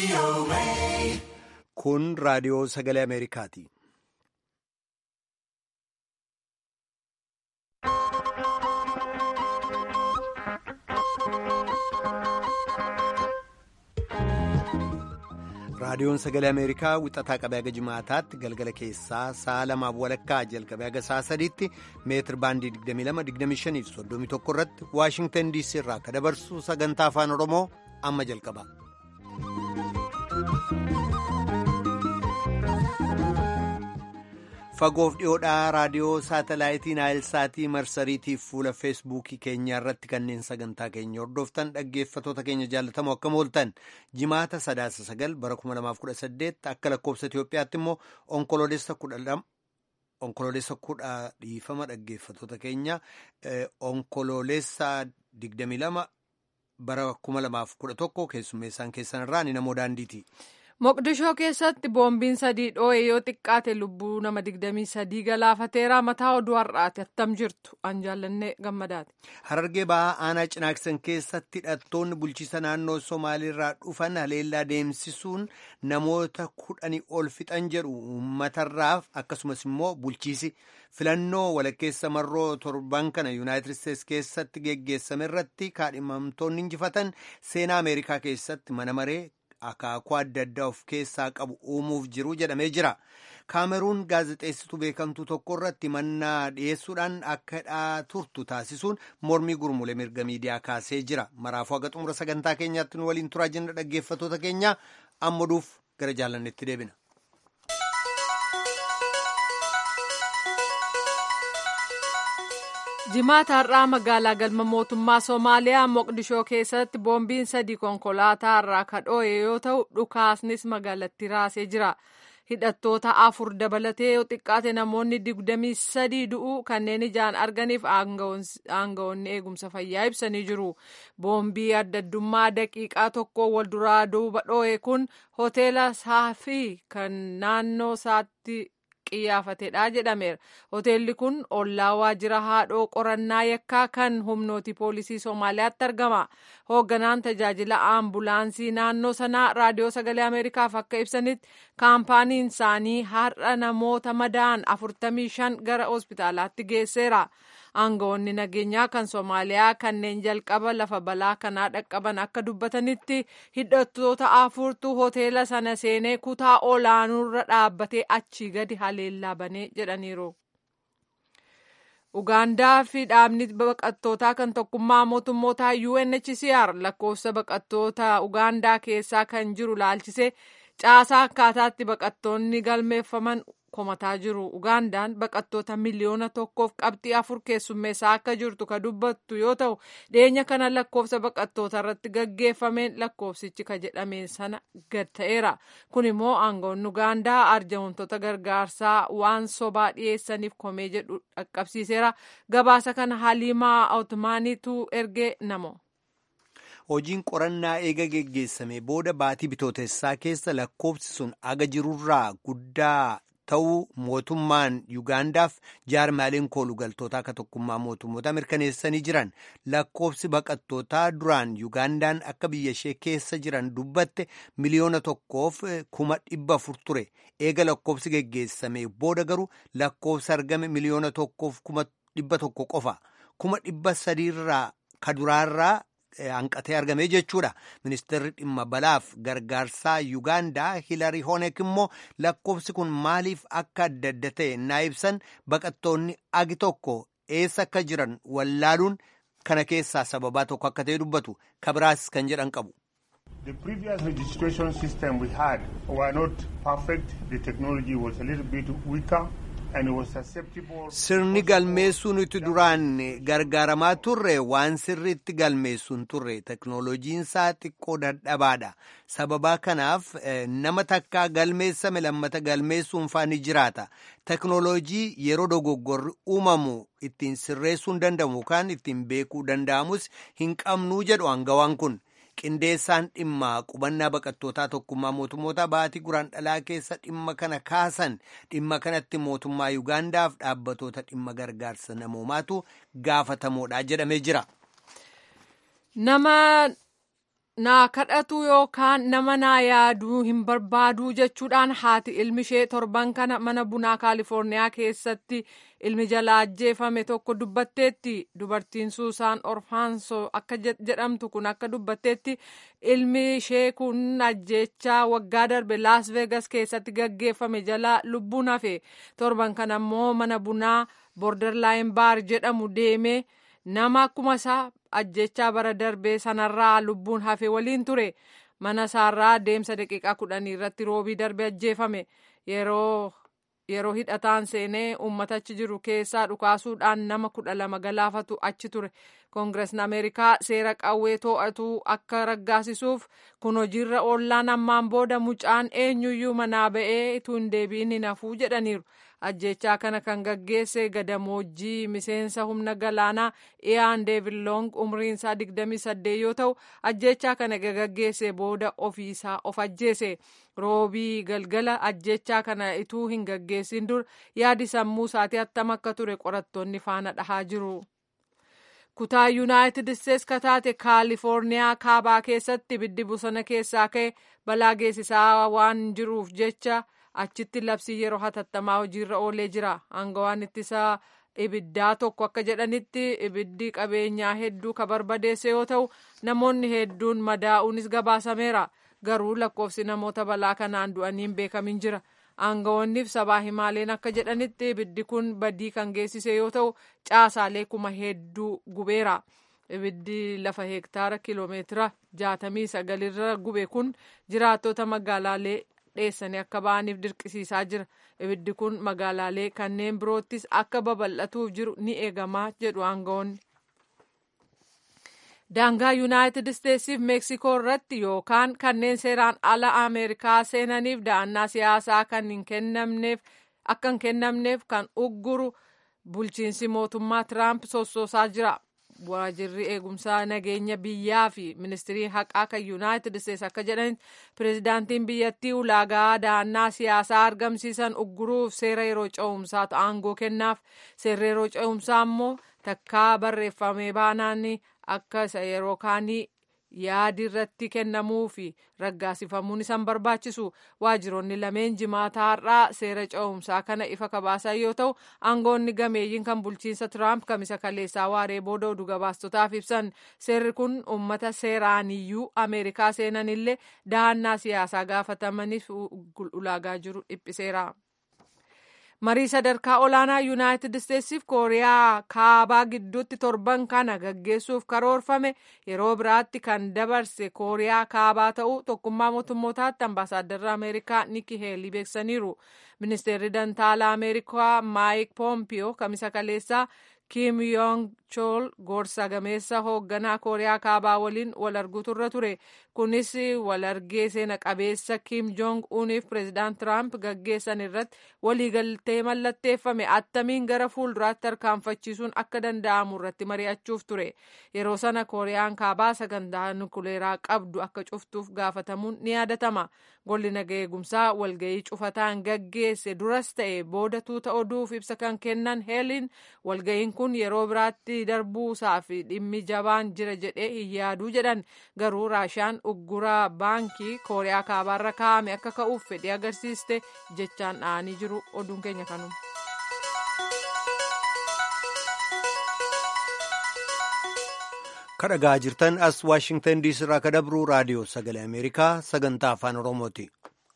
Kun raadiyoo sagalee Ameerikaati. Raadiyoon sagalee Ameerikaa wixataa qabee haga jimaataatti galgala keessaa sa'a 2:00 jalqabee haga sa'a 3tti meetir baandii 22, 25 fi 31 irratti Waashingtan DC irraa akka dabarsu sagantaa afaan Oromoo amma jalqaba. Fagoof dhiyoodhaa raadiyoo saatalaayitii Naayilsaatii marsariitiif fuula feesbuukii keenya irratti kanneen sagantaa keenya hordoftan dhaggeeffatoota keenya jaallatamoo akkam ooltan jimaata 9 bara 2018 akka lakkoofsa Itoophiyaatti immoo onkoloolessa 10 dhiifama dhaggeeffatoota keenya onkoloolessa 22 bara 2011 keessummeessaan keessan irraa ni namoo daandiiti. Moqdishoo keessatti boombiin 3 dhoo'ee yoo xiqqaate lubbuu nama 23 galaafateera. Mataa oduu har'aati attam jirtu an jaallannee gammadaati. Harargee ba'aa aanaa Cinaaksan keessatti hidhattoonni bulchiisa naannoo Somaaliirraa dhufan haleellaa deemsisuun namoota 10 ol fixan jedhu uummatarraaf akkasumas immoo bulchiisi filannoo walakkeessa marroo torban kana Yuunaayitid Isteetsi keessatti geggeessame irratti kaadhimamtoonni injifatan seenaa Ameerikaa keessatti mana maree akaakuu adda addaa of keessaa qabu uumuuf jiru jedhamee jira. Kaameruun gaazexeessituu beekamtuu tokko irratti mannaa dhiyeessuudhaan akka hidhaa turtu taasisuun mormii gurmulee mirga miidiyaa kaasee jira. Maraafuu haga xumura sagantaa keenyaatti nu waliin turaa jenna dhaggeeffatoota keenya ammaduuf gara jaalannetti deebina. Jimaata har'aa magaalaa galma mootummaa Somaaliyaa Moqdishoo keessatti boombiin 3 konkolaataa irraa kadhoo'e yoo ta'u dhukaasnis magaalatti raasee jira. Hidhattoota 4 dabalatee yoo xiqqaate namoonni 23 du'uu kanneen ijaan arganiif aangawoonni eegumsa fayyaa ibsanii jiru. Boombii adda addummaa daqiiqaa tokko wal duraa duuba dhoo'e kun hoteela Saafii kan naannoo isaatti qiyyaafatedha jedhameera. Hoteelli kun ollaa waajjira haadhoo qorannaa yakkaa kan humnooti poolisii Somaaliyaatti argama. Hoogganaan tajaajila aambulaansii naannoo sanaa raadiyoo sagalee Ameerikaaf akka ibsanitti kaampaaniin isaanii har'a namoota madaa'an 45 gara hospitaalaatti geesseera. Aangawoonni nageenyaa kan Somaaliyaa kanneen jalqaba lafa balaa kanaa dhaqqaban akka dubbatanitti hidhattoota 4tu hoteela sana seenee kutaa olaanurra dhaabbatee achii gadi haleellaa banee jedhaniiru. Ugaandaa fi dhaabni baqattootaa kan tokkummaa mootummootaa UNHCR lakkoofsa baqattoota Ugaandaa keessaa kan jiru laalchisee caasaa akkaataatti baqattoonni galmeeffaman komataa jiru. Ugaandaan baqattoota miliyoona 1.4 keessummeessaa akka jirtu ka dubbattu yoo ta'u dhiyeenya kana lakkoofsa baqattoota irratti gaggeeffameen lakkoofsichi ka jedhameen sana gad ta'eera. Kun immoo aangawoonni Ugaandaa arjoomtoota gargaarsaa waan sobaa dhiyeessaniif komee jedhu dhaqqabsiiseera. Gabaasa kana Haliimaa Otmaaniitu ergee namo. Hojiin qorannaa eega geggeessame booda baatii bitootessaa keessa lakkoofsi sun aga jirurraa guddaa ta'uu mootummaan Yuugaandaaf jaarmaaleen koolugaltootaa akka tokkummaa mootummoota mirkaneessanii jiran. Lakkoofsi baqattootaa duraan Yuugaandaan akka biyya ishee keessa jiran dubbatte miliyoona 1,400 ture. Eega lakkoofsi geggeessame booda garuu lakkoofsi argame miliyoona 1,100 qofa. 300,000 irraa kaduraarraa hanqatee argame jechuudha. Ministeerri dhimma balaaf gargaarsaa Yuugaandaa Hilarii Hoonek immoo lakkoofsi kun maaliif akka adda adda ta'e naa ibsan baqattoonni agi tokko eessa akka jiran wallaaluun kana keessaa sababaa tokko akka ta'e dubbatu. Kabiraas kan jedhan qabu. The previous registration system we had were not perfect. The technology was a little bit weaker. Sirni galmeessuun itti duraan gargaaramaa turre waan sirriitti galmeessuun turre teknooloojiinsaa xiqqoo dadhabaadha. Sababaa kanaaf nama takkaa galmeessame lammata galmeessuun faani jiraata. Teknooloojii yeroo dogoggorri uumamu ittiin sirreessuun danda'amu yookaan ittiin beekuu danda'amus hin qabnuu jedhu aangawaan kun. Qindeessaan dhimma qubannaa baqattootaa tokkummaa mootummoota baatii guraandhalaa keessa dhimma kana kaasan dhimma kanatti mootummaa Yuugaandaaf dhaabbatoota dhimma gargaarsa namoomaatu gaafatamoodha jedhamee jira. Nama naa kadhatu yookaan nama naa yaaduu hin barbaaduu jechuudhaan haati ilmi ishee torban kana mana bunaa kaalifoorniyaa keessatti ilmi jalaa ajjeefame tokko dubbatteetti. Dubartiin Suusaan Orfaansoo akka jedhamtu kun akka dubbatteetti ilmi ishee kun ajjeechaa waggaa darbe Las Vegas keessatti gaggeeffame jalaa lubbuun hafe. Torban kana immoo mana bunaa Borderline Bar jedhamu deemee nama akkuma isaa ajjechaa bara darbee sanarraa lubbuun hafe waliin ture. Mana isaarraa deemsa daqiiqaa 10 irratti roobii darbe ajjeefame. Yeroo hidhataan seenee uummata achi jiru keessaa dhukaasuudhaan nama 12 galaafatu achi ture. Koongireesni Ameerikaa seera qawwee to'atu akka raggaasisuuf kun hojiirra oollaan ammaan booda mucaan eenyuyyuu manaa ba'ee utuu hin deebiin hin hafuu jedhaniiru. Ajjechaa kana kan gaggeesse gadamoojjii miseensa humna galaanaa Iyaan Deevil Long umriin isaa 28 yoo ta'u ajjechaa kana gaggeesse booda ofiisaa of ajjeese. Roobii galgala ajjechaa kana utuu hin gaggeessin dur yaadi sammuu isaatii attam akka ture qorattoonni faana dhahaa jiru. Kutaa Yuunaayitid Isteetsi kataate Kaalifoorniyaa kaabaa keessatti ibiddi bosona keessaa ka'e balaa geessisaa waan jiruuf jecha achitti labsii yeroo hatattamaa hojiirra oolee jira. Aangawaan ittisa ibiddaa tokko akka jedhanitti ibiddi qabeenyaa hedduu ka barbadeesse yoo ta'u namoonni hedduun madaa'uunis gabaasameera. Garuu lakkoofsi namoota balaa kanaan du'anii hin beekamin jira. Aangawoonniif sabaa himaaleen akka jedhanitti ibiddi kun badii kan geessise yoo ta'u caasaalee kuma hedduu gubeera. Ibiddi lafa hektaara kiloomeetira 69 irra gube kun jiraattota magaalaalee dheessanii akka ba'aniif dirqisiisaa jira. Ibiddi kun magaalaalee kanneen biroottis akka babal'atuuf jiru ni eegamaa jedhu aangawoonni. Daangaa Yuunaayitid Isteetsiif Meeksikoo irratti yookaan kanneen seeraan ala Ameerikaa seenaniif da'annaa siyaasaa akka hin kennamneef kan ugguru bulchiinsi mootummaa Tiraamp sossoosaa jira. Waajirri eegumsaa nageenya biyyaa fi ministirii haqaa kan Yuunaayitid Isteetsi akka jedhanitti pirezidaantiin biyyattii ulaagaa da'annaa siyaasaa argamsiisan ugguruuf seera yeroo ce'umsaatu aangoo kennaaf. Seerri yeroo ce'umsaa immoo takkaa barreeffamee baanaan akka isa yeroo kaanii yaadi irratti kennamuu fi raggaasifamuun isaan barbaachisu. Waajjiroonni lameen jimaata har'aa seera ce'umsaa kana ifa kabaasan yoo ta'u aangoonni gameeyyiin kan bulchiinsa Tiraamp kamisa kaleessaa waaree booda oduu gabaastotaaf ibsan. Seerri kun uummata seeraaniyyuu Ameerikaa seenanillee dahannaa siyaasaa gaafatamaniif ulaagaa jiru dhiphiseera. Marii sadarkaa olaanaa Yuunaayitid Isteetsiif Kooriyaa kaabaa gidduutti torban kana gaggeessuuf karoorfame yeroo biraatti kan dabarse Kooriyaa kaabaa ta'uu tokkummaa mootummootaatti ambaasaaddarri Ameerikaa Nikki Heelii beeksaniiru. Ministeerri Dantaalaa Ameerikaa Maayik Poompiyoo kamisa kaleessaa Kim Yoong Chol gorsa gameessa hoogganaa Kooriyaa kaabaa waliin wal arguutu irra ture. Kunis wal argee seena qabeessa Kim Jong Uniif pireezidaant Tiraamp gaggeessan irratti waliigaltee mallatteeffame attamiin gara fuulduraatti tarkaanfachiisuun akka danda'amu irratti mari'achuuf ture. Yeroo sana Kooriyaan kaabaa sagantaa nukuleeraa qabdu akka cuftuuf gaafatamuun ni yaadatama. Golli nagaa eegumsaa walgahii cufataan gaggeesse duras ta'e booda tuuta oduuf ibsa kan kennan Heeliin walgahiin kun yeroo biraatti darbuusaa fi dhimmi jabaan jira jedhee hin yaaduu jedhan. Garuu Raashiyaan ugguraa baankii Kooriyaa kaabaarra kaa'ame akka ka'uuf fedhii agarsiiste jechaan dha'anii jiru. Oduun keenya kanuma. Kadhagaa jirtan as Waashingtan DC irraa kadabru raadiyoo sagalee Ameerikaa sagantaa afaan Oromooti.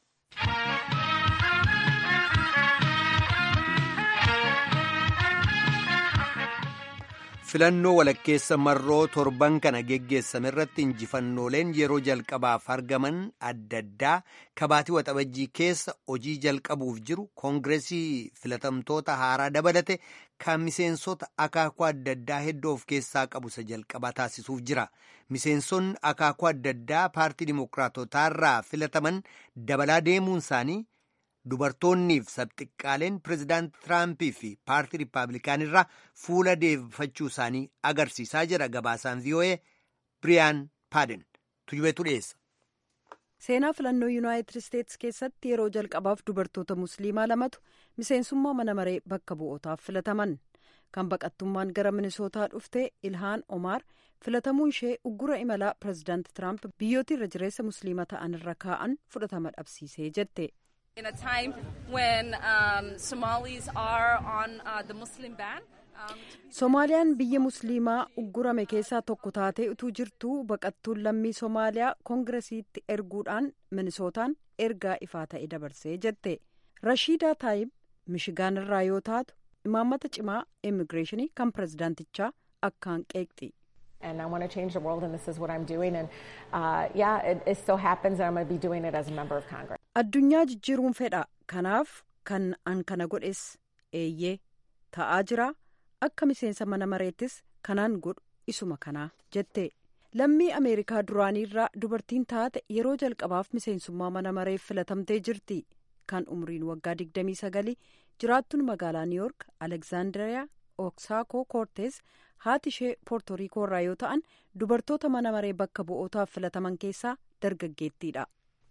Filannoo walakkeessa marroo torban kana geggeessame irratti injifannooleen yeroo jalqabaaf argaman adda addaa kabaatii waxabajjii keessa hojii jalqabuuf jiru koongireesii filatamtoota haaraa dabalate kan miseensota akaakuu adda addaa hedduu of keessaa qabu isa jalqabaa taasisuuf jira. Miseensonni akaakuu adda addaa paartii dimookiraatotaarraa filataman dabalaa deemuun isaanii dubartoonniif sabxiqqaaleen pireezidaant Tiraampii fi paartii riippaabilikaanirraa fuula deeffachuu isaanii agarsiisaa jira. Gabaasaan VOA Biriyaan Paaden tujubeetu dhiyeessa. Seenaa filannoo Yuunaayitid Isteetsi keessatti yeroo jalqabaaf dubartoota musliimaa lamatu miseensummaa mana maree bakka bu'ootaaf filataman. kan baqattummaan gara minisootaa dhufte Ilhaan Omar filatamuun ishee uggura imalaa pireezidaanti Tiraamp biyyoota irra jireessa musliima ta'an irra kaa'an fudhatama dhabsiisee jette. In a time when Somalis are on the Muslim ban. Soomaaliyaan biyya musliimaa uggurame keessaa tokko taatee utuu jirtu baqattuun lammii Soomaaliyaa koongiresiitti erguudhaan minisootaan ergaa ifaa ta'e dabarsee jette. Rashiidaa Taayib Mishigaan irraa yoo taatu imaammata cimaa immigireeshinii kan pireezidaantichaa akkaan qeeqxi. And I want to change the world, and this is what I'm doing. And it so happens that I'm going to be doing it as a member of Congress. Addunyaa jijjiiruun fedha. Kanaaf kan an kana godhes eeyyee ta'aa jira. Akka miseensa mana mareettis kanaan godhu isuma kanaa jette. Lammii Ameerikaa duraaniirraa dubartiin taate yeroo jalqabaaf miseensummaa mana mareef filatamtee jirti. Kan umriin waggaa 29 jiraattuun magaalaa New York Alexandria Ocasio-Cortez haati ishee Poortoriikoo irraa yoo ta'an dubartoota mana maree bakka bu'ootaaf filataman keessaa dargaggeettiidha.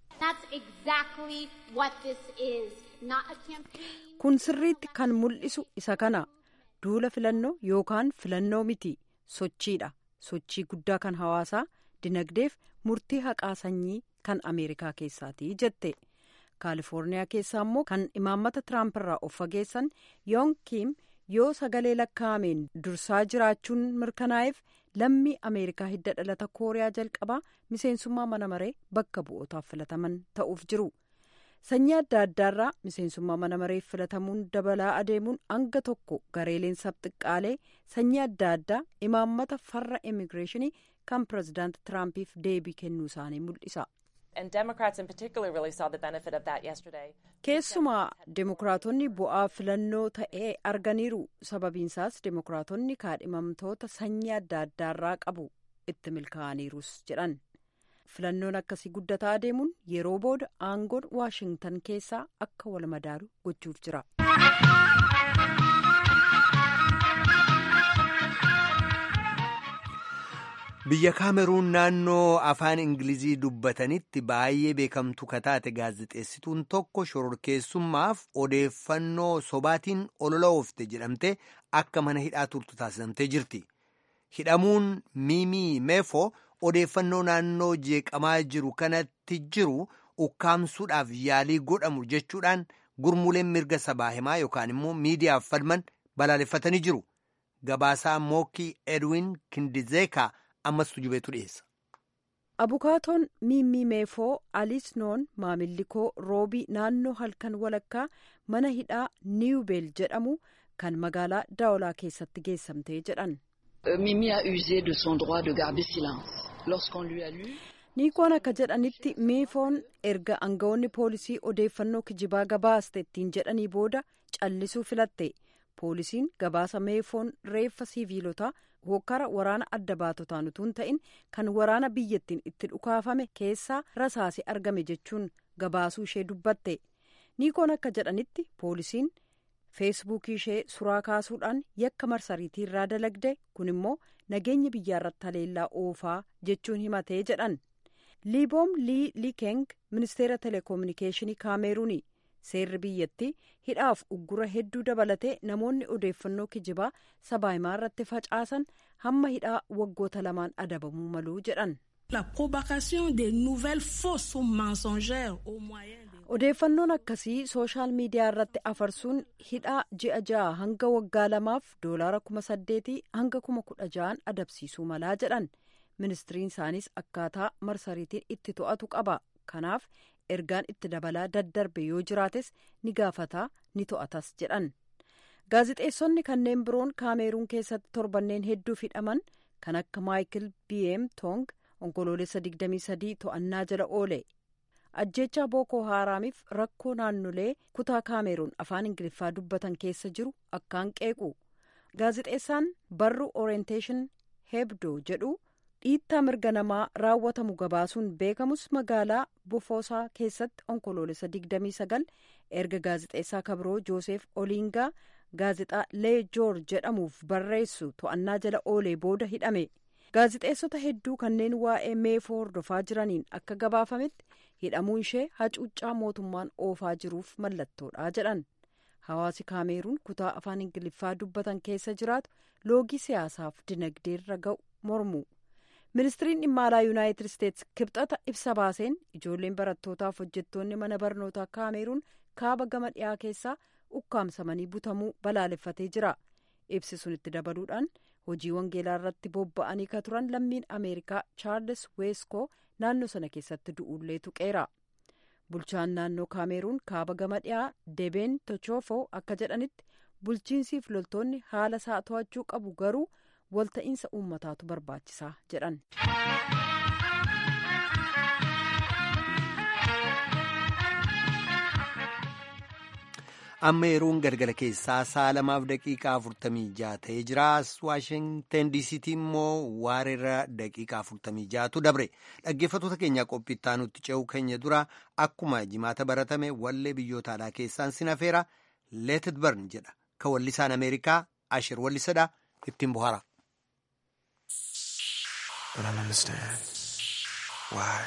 Kun sirriitti kan mul'isu isa kana. Duula filannoo yookaan filannoo miti sochiidha. Sochii guddaa kan hawaasaa dinagdeef murtii haqaa sanyii kan Ameerikaa keessaati jette. Kaalifoorniyaa keessaa immoo kan imaammata Tiraamp irraa of fageessan Yoon Kiim yoo sagalee lakkaa'ameen dursaa jiraachuun mirkanaa'eef lammii Ameerikaa hidda dhalata Kooriyaa jalqabaa miseensummaa mana maree bakka bu'ootaaf filataman ta'uuf jiru. Sanyii adda addaarraa miseensummaa mana mareef filatamuun dabalaa adeemuun hanga tokko gareeleen sabxiqqaalee sanyii adda addaa imaammata farra immigireeshinii kan pireezidaanti Tiraampiif deebii kennuu isaanii mul'isa. Keessumaa Demookiraatonni bu'aa filannoo ta'ee arganiiru. Sababiinsaas Demookiraatonni kaadhimamtoota sanyii adda addaarraa qabu itti milkaa'aniirus jedhan. Filannoon akkasii guddataa adeemuun yeroo booda aangoon Waashingtan keessaa akka wal madaalu gochuuf jira. Biyya Kaameruun naannoo afaan Ingilizii dubbatanitti baay'ee beekamtu kataate gaazexeessituun tokko shororkeessummaaf odeeffannoo sobaatiin olola oofte jedhamte akka mana hidhaa turtu taasifamtee jirti. Hidhamuun Miimii Meefoo odeeffannoo naannoo jeeqamaa jiru kanatti jiru ukkaamsuudhaaf yaalii godhamu jechuudhaan gurmuuleen mirga sabaa himaa yookaan immoo miidiyaaf falman balaaleffatanii jiru. Gabaasaa Mookii Edwin Kindizeekaa ammas tujubeetu dhiyeessa. Abukaatoon Miimii Meefoo Alisnoon maamilli koo roobii naannoo halkan walakkaa mana hidhaa Niwbeel jedhamu kan magaalaa Daawolaa keessatti geessamtee jedhan. Mimi a usé de son droit de garder silence. Lorsqu'on lui a lu. Niikoon akka jedhanitti Meefoon erga aangawoonni poolisii odeeffannoo kijibaa gabaaste ittiin jedhanii booda callisuu filatte. Poolisiin gabaasa Meefoon reeffa siviilotaa hokkara waraana adda baatotaan utuu hin ta'in kan waraana biyyattiin itti dhukaafame keessaa rasaasi argame jechuun gabaasuu ishee dubbatte. Niikoon akka jedhanitti poolisiin feesbuukii ishee suraa kaasuudhaan yakka marsariitii irraa dalagde kun immoo nageenya biyyaa irratti haleellaa oofaa jechuun himatee jedhan. Liiboom Lii Likeng ministeera teleekoominikeeshinii Kaameruuni. Seerri biyyattii hidhaaf uggura hedduu dabalatee namoonni odeeffannoo kijibaa sabaa himaa irratti facaasan hamma hidhaa waggoota 2 adabamuu maluu jedhan. Odeeffannoon akkasii sooshaal miidiyaa irratti afarsuun hidhaa ji'a 6 hanga waggaa 2f $8,000 hanga $16,000 adabsiisuu malaa jedhan. Ministiriin isaaniis akkaataa marsariitiin itti to'atu qaba. Kanaaf ergaan itti dabalaa daddarbe yoo jiraates ni gaafataa ni to'atas jedhan. Gaazixeessonni kanneen biroon Kaameruun keessatti torbanneen hedduuf hidhaman kan akka Maayikil B.M. Tong onkoloolessa 23 to'annaa jala oole. Ajjeechaa Bookoo Haaraamiif rakkoo naannolee kutaa Kaameruun afaan Ingiliffaa dubbatan keessa jiru akkaan qeequ. Gaazixeessaan barruu Orientation Hebdo jedhu dhiittaa mirga namaa raawwatamu gabaasuun beekamus magaalaa Bofoosaa keessatti onkoloolessa 29 erga gaazixeessaa kabiroo Joosef Oliingaa gaazixaa Lee Joor jedhamuuf barreessu to'annaa jala oolee booda hidhame. Gaazixeessota hedduu kanneen waa'ee Meefoo hordofaa jiraniin akka gabaafametti hidhamuun ishee hacuuccaa mootummaan oofaa jiruuf mallattoodha jedhan. hawaasi kaameeruun kutaa afaan ingiliffaa dubbatan keessa jiraatu loogii siyaasaaf dinagdeerra ga'u mormu. ministiriin dhimma alaa yuunaayitid isteetsi kibxata ibsa baaseen ijoolleen barattootaaf hojjettoonni mana barnootaa kaameeruun kaaba gama dhiyaa keessaa ukkaamsamanii butamuu balaaleffatee jira. ibsi sun itti dabaluudhaan hojii wangeelaa irratti bobba'anii ka turan lammiin ameerikaa chaarles weeskoo naannoo sana keessatti du'uullee tuqeera. bulchaan naannoo kaameeruun kaaba gama dhiyaa debeen tochoofoo akka jedhanitti bulchiinsiif loltoonni haala isaa to'achuu qabu garuu walta'iinsa uummataatu barbaachisaa jedhan. amma yeroon galgala keessaa 2:46 ta'ee jira. Waashingten diisiitii immoo waareerra daqiiqaa 46tu dabre. Dhaggeeffattoota keenyaa qophiittaa nutti ce'uu keenya dura akkuma jimaata baratame wallee biyyoota alaa keessaan sinafeera Let It Burn jedha. Ka wallisaan Ameerikaa Ashir wallisadha ittiin bohaara. But I don't understand why.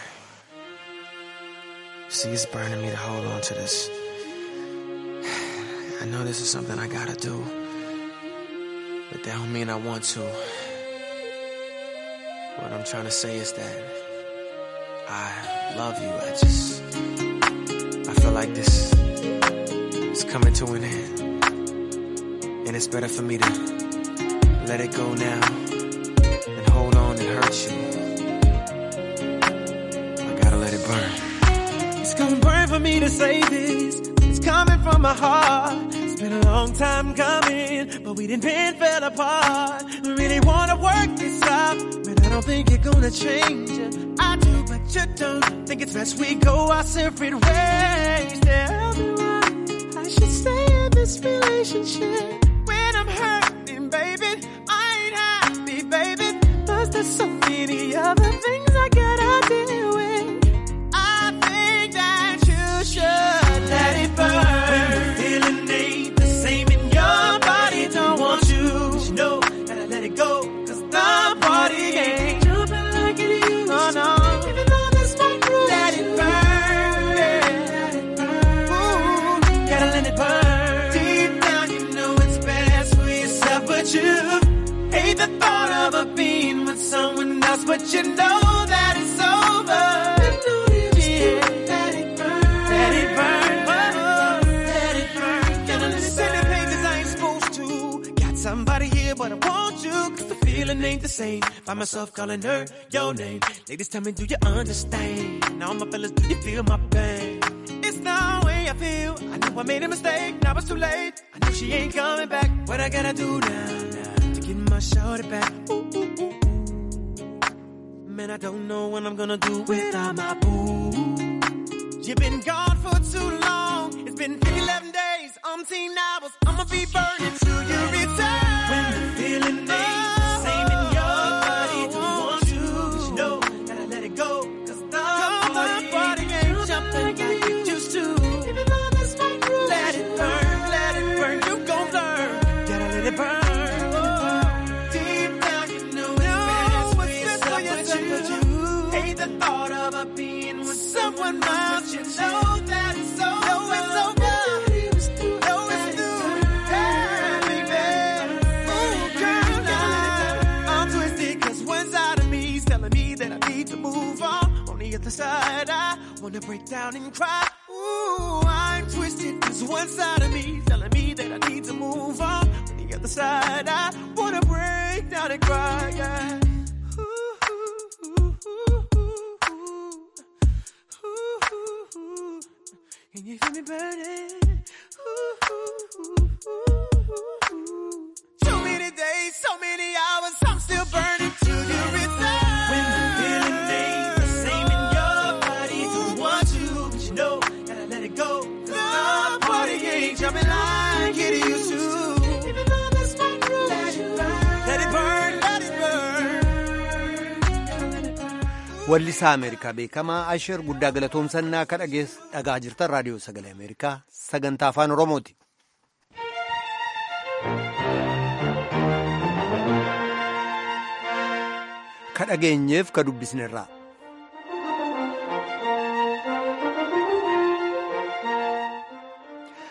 See, it's burning me to hold on to this. I know this is something I gotta do, but that don't mean I want to. What I'm trying to say is that I love you. I feel like this is coming to an end, and it's better for me to let it go now than hold on and hurt you. I gotta let it burn. It's gonna burn for me to say this. It's coming from my heart. It's been a long time coming, but we didn't fell apart. We really wanna work this out, but I don't think you're gonna change it. I do, but you don't. Think it's best we go our separate ways. Tell me why I should stay in this relationship when I'm hurting, baby. I ain't happy, baby. Plus there's so many other things I gotta deal with. I think that you should let it burn. When the feeling ain't the same in your body, don't want you. But you know, gotta let it go, cause the party ain't jumping like it used to. No. Even though this might ruin, let it burn. Let it burn. Ooh, gotta let it burn. Deep down you know it's best for yourself, but you hate the thought of a being with someone else, but you know that it's over. Somebody here, but I want you, cause the feeling ain't the same. Find myself calling her your name. Ladies, tell me, do you understand? Now my fellas, do you feel my pain? It's the way I feel. I know I made a mistake, now it's too late. I know she ain't coming back. What I gotta do now to get my shorty back? Ooh, ooh, ooh, ooh. Man, I don't know what I'm gonna do without my boo. You've been gone for too long. It's been 11 days, 10 hours. I'ma be burning till you return. When the feeling ain't the same in your body, don't want you. But you know, gotta let it go, cause the body ain't jumping like it used to. Even though this might ruin, let it burn, you gon' learn. Gotta let it burn. Deep down you know it's best for yourself, but you hate the thought of a being with someone else. You know that it's over. Side, I wanna break down and cry. Ooh, I'm twisted, cause one side of me telling me that I need to move on. On the other side, I wanna break down and cry, yeah. Ooh, ooh, ooh, ooh, ooh, ooh. Can you feel me burning? Ooh, ooh, ooh, ooh, ooh. So many days, so many hours, I'm still burning till you return. When the feeling ain't jumping like it used to. Even though this might ruin, let it burn, let it burn. Wallisaa Ameerikaa beekamaa Asher guddaa galatoomsannaa ka dhagaa jirtan raadiyoo sagalee Ameerikaa sagantaa afaan Oromooti. Ka dhageenyeef ka dubbisnerraa.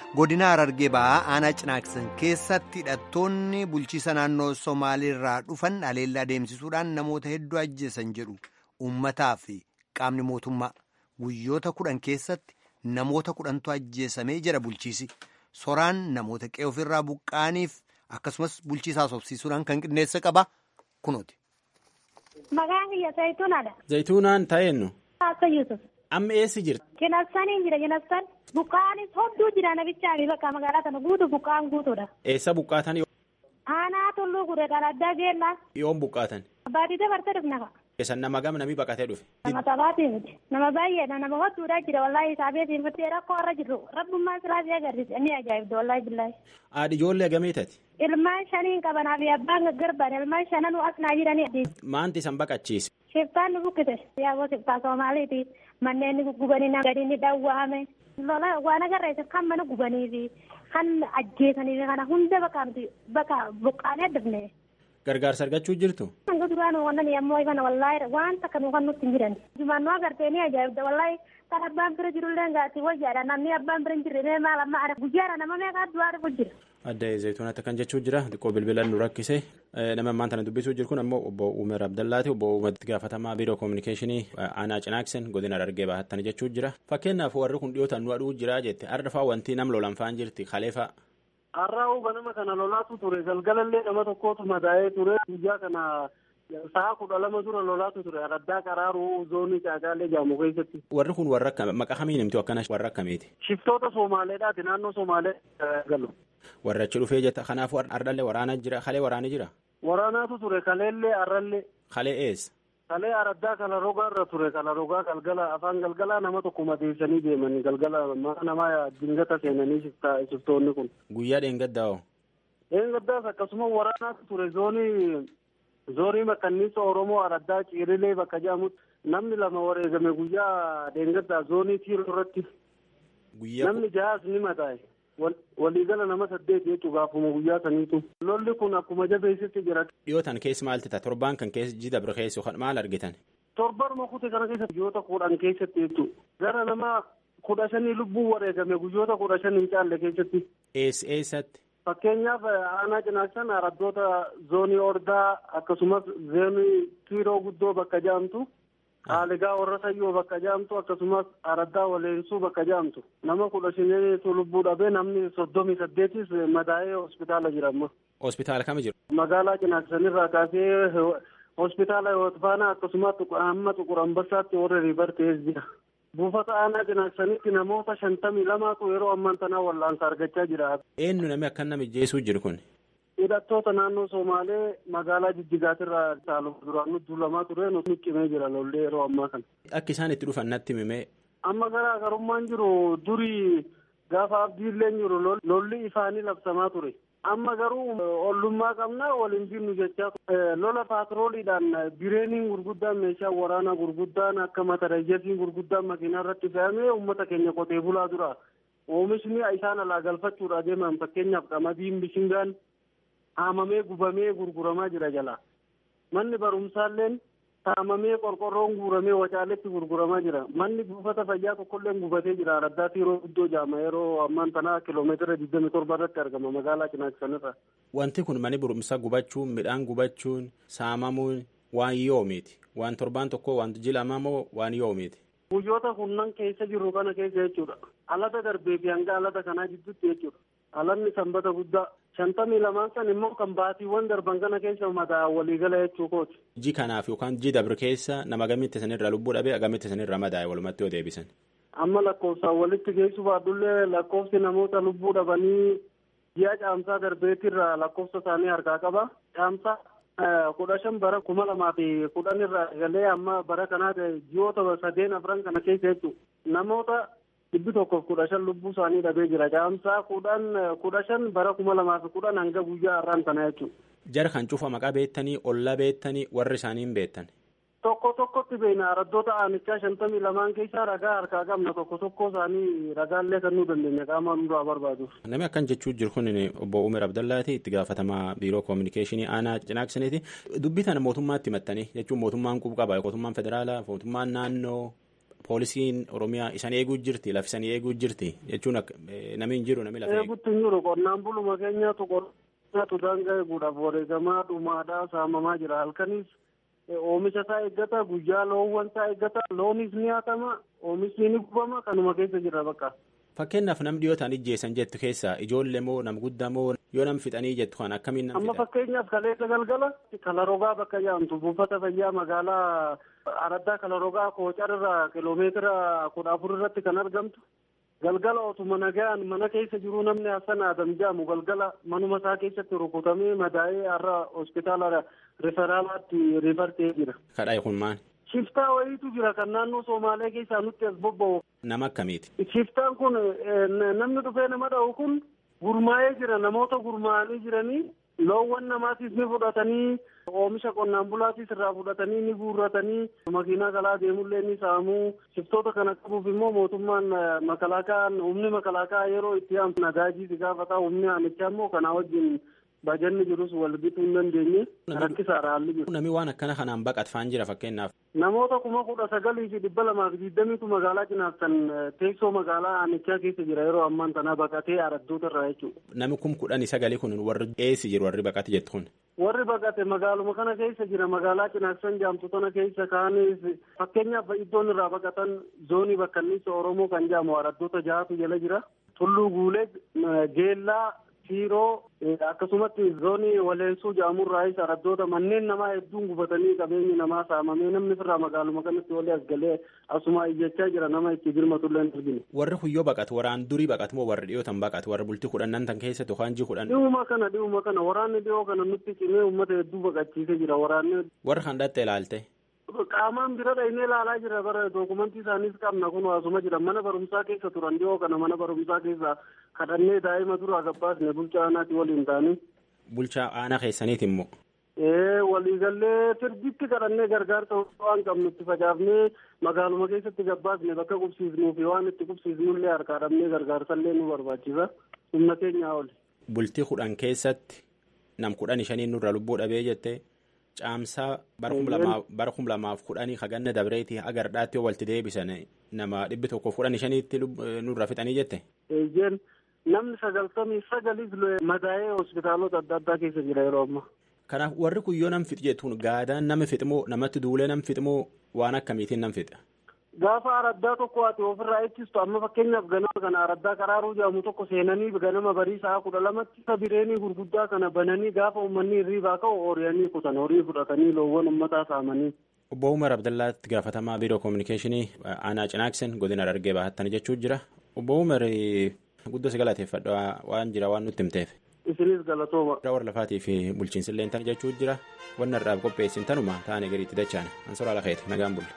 godina Harargee Bahaa aanaa Cinaaksan keessatti hidhattoonni bulchiisa naannoo Somaaliirraa dhufan haleellaa deemsisuudhaan namoota hedduu ajjeesan jedhu uummataa fi qaamni mootummaa guyyoota 10 keessatti namoota 10tu ajjeesamee jira bulchiisi. Soraan namoota qe'ee ofirraa buqqaaniif akkasumas bulchiisaa sobsiisuudhaan kan qindeessa qaba kunooti. Maqaan kiyya Zayituunaadha. Zayituunaan taa'eennu. Haasa Yusuf. Amma eessi jirti? Cinaksaniin jira Cinaksan. Buqqaanis hedduu jira nabichaa bakka magaalaa kana guutu buqqaan guutuudha. Eessa buqqaatan? Aanaa Tulluu Gudee kan addaa geellaa. Yoom buqqaatan? Baadii dabartee dhufna. Eessan nama gam namii baqatee dhufe? Nama taphaati miti. Nama baay'eedha nama hodduudhaa jira wallaahi isaabeetiin fattee rakkoo irra jirru rabbummaan silaasii agarsiise ni ajaa'ibda wallaahi billaahi. Haadhi ijoollee gamee taati? Ilmaan shaniin qabanaa fi abbaan gaggarban ilmaan shananuu asnaa jiranii. Maanti isan baqachiise? Shiftaan nu buqqise yaaboo shiftaa Soomaaliiti manneen ni gubanii gadi ni dhawwaame lola waan agarreessa kan mana gubanii fi kan ajjeesanii fi kana hunda bakka buqqaanee addabne. Gargaarsa argachuu jirtu? Hanga duraan wannan yemmuu ifan wallaahi waan takka nu kan nutti hin jiran. Jumaannoo agartee ni ajaa'ibda wallaahi kan abbaan bira jirullee gaati wayyaadha namni abbaan bira hin jirre maal amma ara guyyaadha nama meeqa du'aa dhufu jira. Adda Zayituunatti kan jechuu jira xiqqoo bilbilaan nu rakkise nama ammaan tana dubbisuu jiru kun ammoo obbo Umer Abdallaati obbo Uumatti gaafatamaa biiroo koominikeeshinii aanaa Cinaaksan godina Harargee Bahaatti jechuu jira fakkeenyaaf warri kun dhiyootaan nu aduu jira jette ardafaa wanti nam lolan faan jirti kaleefaa. Har'aa'uu ganama kana lolaatu ture galgalallee nama tokkootu madaa'ee ture guyyaa kana sa'a 12 dura lolaatu ture araddaa qaraaruu zoonii caacaalee jaamu keessatti. Warri kun warra akkam maqaa kamiin himtu akkana warra akkamiiti? Shiftoota Somaaleedhaati naannoo Somaalee galu. Warra achi dhufee jetta kanaafuu ardallee waraana jira kalee waraani jira? Waraanaatu ture kaleellee arrallee. Kalee eessa? Kalee araddaa kala rogaa irra ture kala rogaa galgala afaan galgalaa nama tokko madeessanii deemanii galgala namaa dingata seenanii shiftoonni kun. Guyyaa dheengaddaa'oo? Dheengaddaas akkasuma waraanaatu ture zoonii makkanniisa Oromoo araddaa Ciirilee bakka jedhamutti namni 2 wareegame guyyaa dheengaddaa zoonii Tiiroo irratti. Namni 6 ni madaa'e. Waliigala nama 8 jechuun gaafuma guyyaa saniitu. Lolli kun akkuma jabeessitti jira. Dhiyootan keessa maalti ta'a? Torbaan kan keessa jidabra keessa kan maal argitan? Torban kute kana keessa guyyoota 10 keessatti jechuudha. Gara nama 15 lubbuu wareegame guyyoota 15 hin caalle keessatti. Eessatti? Fakkeenyaaf aanaa Cinaaksan araddoota zoonii Ordaa akkasumas zoonii Tiiroo guddoo bakka jedhamtu. Haaligaa warra Sayyoo bakka jedhamtu akkasumas araddaa Waleensuu bakka jedhamtu nama 15 lubbuu dhabee namni 38 madaa'ee hospitaala jira amma. Hospitaala kam jiru? Magaalaa Cinaaksanirraa kaasee hospitaala Yootfaanaa akkasumas hamma Xuqur Ambassaatti warra riibartee jira. Buufata aanaa Cinaaksanitti namoota 52tu yeroo ammaan tanaa wallaansa argachaa jira. Eenyu namni akka nama ijjeesuu jiru kun? Hidhattoota naannoo Somaalee magaalaa Jijjigaatirraa saaluma duraan nutti lamaa ture nuti cimee jira lollee yeroo ammaa kana. Akka isaan itti dhufan natti himee. Amma garaagarummaan jiru durii gaafa abdiillee jiru lolli ifaanii labsamaa ture. Amma garuu ollummaa qabnaa waliin jirnu jechaa lola paatrooliidhaan bireeniin gurguddaan meeshaa waraanaa gurguddaan akka matarayyeesiin gurguddaan makiinaa irratti fe'amee uummata keenya qotee bulaa dura oomishni isaan alaa galfachuudha deeman fakkeenyaaf qamadiin bishingaan haamamee gubamee gurguramaa jira jala manni barumsaalleen haamamee qorqorroon guuramee wacaaletti gurguramaa jira manni buufata fayyaa tokkolleen gubatee jira araddaa Tiiroo guddoo jaama yeroo ammaan tanaa kiiloomeetira 27 irratti argama magaalaa Cinaaksanirra. Wanti kun manni barumsaa gubachuun midhaan gubachuun saamamuun waan yoomiiti waan torbaan tokko waan jilama moo waan yoomiiti. Guyyoota kunnan keessa jiru kana keessa jechuudha alata darbee fi hanga alata kanaa jidduutti jechuudha alanni sanbata guddaa 52 san immoo kan baatiiwwan darban kana keessa mataa waliigala jechuu kooti. Ji kanaaf yookaan ji dabre keessa nama gamitti sanirra lubbuu dhabee gamitti sanirra madaa'e walumatti yoo deebisan. Amma lakkoofsaan walitti geessuuf baadullee lakkoofsi namoota lubbuu dhabanii ji'a caamsaa darbeetirra lakkoofsa isaanii harkaa qaba. Caamsaa 15 bara 2010 irraa galee amma bara kanaa ji'oota 3-4 kana keessa jechuudha. Namoota 115 lubbuu isaanii dhabee jira. Caamsaa 15 bara 2010 hanga guyyaa har'aan kana jechuudha. Jara kan cufa maqaa beektanii olla beektanii warri isaanii hin beektan. Tokkotti beekna araddoota aanichaa 52 keessaa ragaa harkaa qabna tokko isaanii ragaallee kennuu dandeenya qaama hundaa barbaadu. Namni akkan jechuu jiru kun obbo Umer Abdallaati itti gaafatamaa biiroo koominikeeshinii aanaa Cinaaksaniiti. Dubbii tana mootummaatti himattanii jechuun mootummaan qaba mootummaan federaalaa mootummaan naannoo poolisiin Oromiyaa isan eeguu jirti lafisan eeguu jirti jechuun namni hin jiru namni lafa eeguutti hin jiru qonnaan buluma keenyaatu qonnatu daangaa eeguudhaaf wareegamaa dhumaadhaa saamamaa jira halkanis oomisha isaa eeggata guyyaa loowwan isaa eeggata loonis ni hatama oomishni ni gubama kanuma keessa jira bakka. Fakkeenyaaf namni dhiyoo ta'an ijjeessan jettu keessaa ijoollee moo nama guddaa moo yoo nam fixanii jettu kan akkamiin nam amma fakkeenyaaf kaleessa galgala Kalarogaa bakka jedhamtu buufata fayyaa magaalaa Araddaa Kalarogaa Koocarraa kiiloomeetira 14 irratti kan argamtu galgala otuma nagaan mana keessa jiru namni Hassan Adam jedhamu galgala manuma isaa keessatti rukutamee madaa'ee har'a hospitaala referaalaatti rifartee jira. Kadhaa kun maal? Shiftaa wayiitu jira kan naannoo Somaalee keessaa nutti as bobba'u. Nama akkamiiti? Shiftaan kun namni dhufee nama dha'u kun gurmaa'ee jira namoota gurmaa'anii jiranii loowwan namaatis ni fudhatanii oomisha qonnaan bulaatis irraa fudhatanii ni guurratanii makiinaa galaa deemullee ni saamuu shiftoota kana qabuuf immoo mootummaan humni makalaakaa yeroo itti aantu nagaajii gaafataa humni aanichaa immoo kanaa wajjin bajanni jirus wal bituu hin dandeenye rakkisaadha haalli jiru. Namni waan akkana kanaan baqatfaan jira fakkeenyaaf. Namoota 19,220tu magaalaa Cinaaksan teessoo magaalaa aanichaa keessa jira yeroo ammaan tanaa baqatee araddoota irraa jechuudha. Namni 19,000 kun warri eessi jiru warri baqate jettu kun. Warri baqate magaaluma kana keessa jira magaalaa Cinaaksan jaamtu tana keessa kaanis fakkeenyaaf iddoon irraa baqatan zoonii bakkanniisa Oromoo kan jedhamu araddoota 6tu jala jira. Tulluu Guulee, Geellaa, Tiiroo akkasumatti zoonii Waleensuu jedhamurraayis araddoota manneen namaa hedduun gubatanii qabeenyi namaa saamamee namni firraa magaaluma kanatti walii as galee asuma iyyachaa jira nama itti birmatullee hin argine. Warri huyyoo baqatu waraan durii baqatu moo warri dhiyootan baqatu warri bultii 10 tan keessatti yookaan ji 10. Dhiyuma kana waraanni dhiyoo kana nutti cimee uummata hedduu baqachiisee jira waraanni. Warri kan dhatte ilaalte. Qaamaan bira dhaynee ilaalaa jira bara dookumentii isaaniis qabna kun asuma jira mana barumsaa keessa turan dhiyoo kana mana barumsaa keessa kadhannee daa'ima duraa gabbaasne bulchaa aanaatti waliin taanii. Bulchaa aanaa keessaniiti immoo. Waliigallee sirbitti kadhannee gargaarsa waan qabnutti facaafnee magaaluma keessatti gabbaasne bakka qubsiisnuu fi waan itti qubsiisnullee harkaa dhabnee gargaarsallee nu barbaachisa humna keenyaa oli. Bultii 10 keessatti nam 15 nurra lubbuu dhabee jettee. Caamsaa bara 2010 haganna dabreetii agardhaatti yoo walti deebisan nama 115tti nurra fixanii jette. Namni 99 madaa'ee hospitaalota adda addaa keessa jira yeroo ammaa. Kanaaf warri kun yoo nam fixi jettuun gaadaan nama fixmoo namatti duulee nam fixmoo waan akkamiitiin nam fixa. Gaafa araddaa tokko ati ofirraa ittistu amma fakkeenyaaf ganama kana araddaa Karaaruu jedhamu tokko seenanii ganama barii sa'a 12tti bireenii gurguddaa kana bananii gaafa uummanni hirriibaa ka'u hooriyanii kutan horii fudhatanii loowwan uummataa saamanii. Obbo Umar Abdallaatti gaafatamaa biiroo koominikeeshinii aanaa Cinaaksen godina Harargee bahattan jechuu jira. Obbo Umar guddoo si galateeffadha waan jira waan nutti himteef. Isinis galatooma. Warra lafaatii fi bulchiinsillee tan jechuu jira wanna irraaf qopheessin tanuma taane gariitti dachaan ansoraa lakeeti nagaan bulle.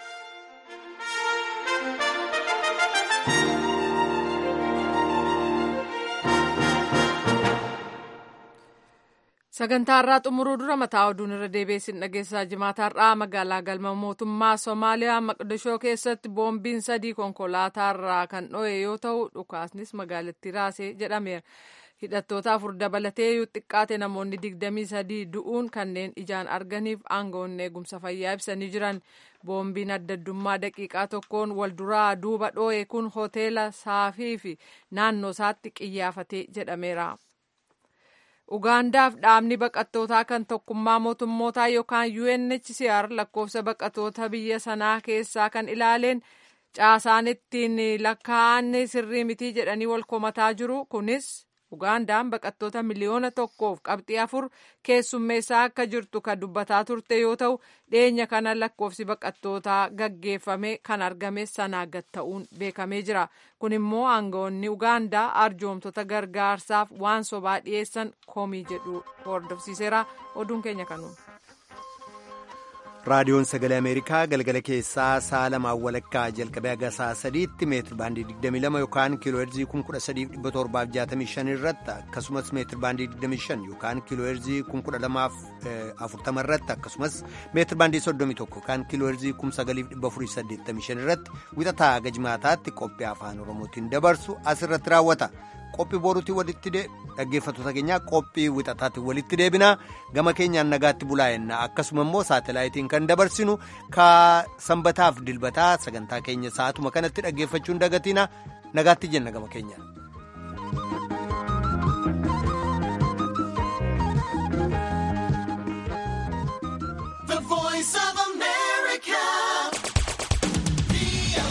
Sagantaa irraa xumuruu dura mataa oduun irra deebiin dhageessaa jimaata irraa magaalaa galma mootummaa Somaaliyaa Maqdishoo keessatti boombiin 3 konkolaataa irraa kan dho'e yoo ta'u dhukaasnis magaalattii raasee jedhameera. Hidhattoota 4 dabalatee yoo xiqqaate namoonni 23 du'uun kanneen ijaan arganiif aangoonni eegumsa fayyaa ibsanii jiran. Boombiin adda addummaa daqiiqaa tokkoon wal duraa duuba dho'e kun hoteela Saafii fi naannoo isaatti qiyyaafatee jedhameera. Ugaandaaf dhaabni baqattootaa kan tokkummaa mootummootaa yookaan UNHCR lakkoofsa baqattoota biyya sanaa keessaa kan ilaaleen caasaan ittiin lakkaa'an sirrii mitii jedhanii wal komataa jiru. Kunis Ugaandaan baqattoota miliyoona 1.4 keessummeessaa akka jirtu kan dubbataa turte yoo ta'u dhiyeenya kana lakkoofsi baqattootaa gaggeeffame kan argame sanaa gad ta'uun beekamee jira. Kun immoo aangawoonni Ugaandaa arjoomtota gargaarsaaf waan sobaa dhiyeessan komii jedhu hordofsiiseera. Oduun keenya kanuun. Raadiyoon Sagalee Ameerikaa galgala keessaa sa'a 2 walakkaa jalqabee haga sa'a 3tti meetir baandii 22 yookaan kiilooheerzii 13,765 irratti akkasumas meetir baandii 25 yookaan kiilooheerzii 12,040 irratti akkasumas meetir baandii 31 yookaan kiilooheerzii 9,485 irratti wixataa haga jimaataatti qophii afaan Oromootiin dabarsu asirratti raawwata. qophii boruutti walitti dhaggeeffattoota keenya qophii wixataatti walitti deebina gama keenyaan nagaatti bulaa jenna akkasuma immoo saatalaayitiin kan dabarsinu ka sanbataaf dilbataa sagantaa keenya sa'aatuma kanatti dhaggeeffachuun dagatina nagaatti jenna gama keenyaan.